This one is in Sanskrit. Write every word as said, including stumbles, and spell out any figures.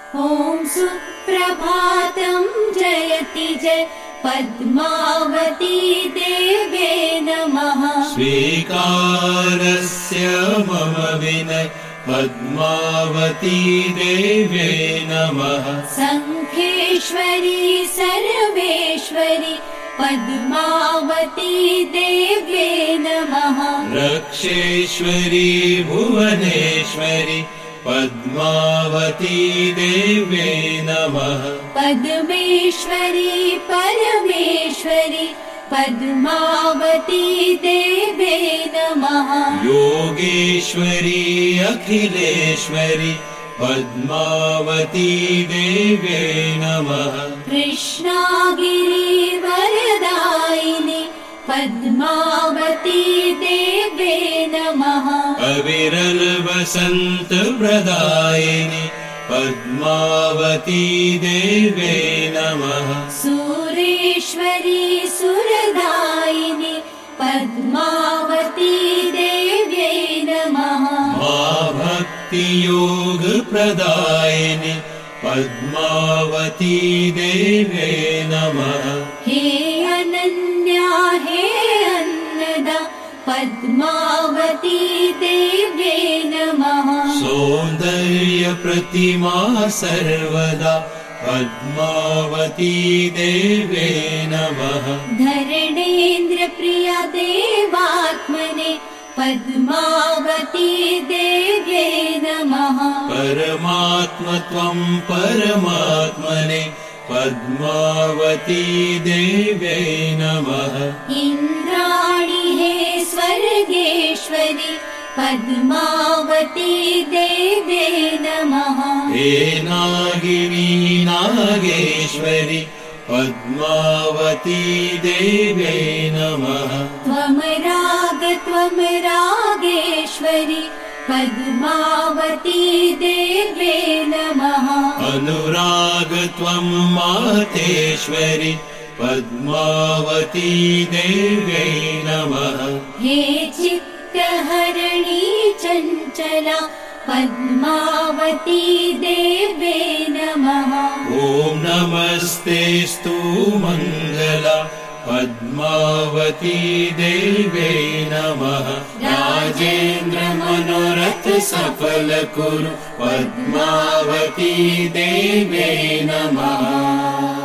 ॐ सुप्रभातं जयति जय पद्मावती देवे नमः। स्वीकारस्य मम विनय पद्मावती देवे नमः। संखेश्वरी सर्वेश्वरी पद्मावती देवे नमः। रक्षेश्वरी भुवनेश्वरी पद्मावती देवे नमः। पद्मेश्वरी परमेश्वरी पद्मावती देवे नमः। योगेश्वरी अखिलेश्वरी पद्मावती देवे नमः। कृष्णागिरि वरदायिनी पद्मावती देवे नमः। अविरल वसंत प्रदायिनी पद्मावती देवे नमः। सुरेश्वरी सुरदायिनी पद्मावती देवे नमः। मां भक्ति योग प्रदायिनी पद्मावती देवे नमः। हे अनन्या हे अन्नदा पद्मावती देवे नमः। सौन्दर्य प्रतिमा सर्वदा पद्मावती देवे नमः। धरणेन्द्र प्रिया देवात्मने पद्मावती देवे नमः। परमात्म त्वं परमात्मने पद्मावती देवे नमः। इन्द्राणी हे स्वर्गेश्वरी पद्मावती देवे नमः। हे नागिनी नागेश्वरी पद्मावती देवे नमः। त्वं राग त्वं रागेश्वरी पद्मावती देवे नमः। अनुराग त्वं मातेश्वरी पद्मावती देवे नमः। हे चित्तहरणी चञ्चला पद्मावती देवे नमः। ॐ नमस्तेस्तु मङ्गला पद्मावती देवे नमः। राजेन्द्र मनोरथ सफल कुरु पद्मावती देवे नमः।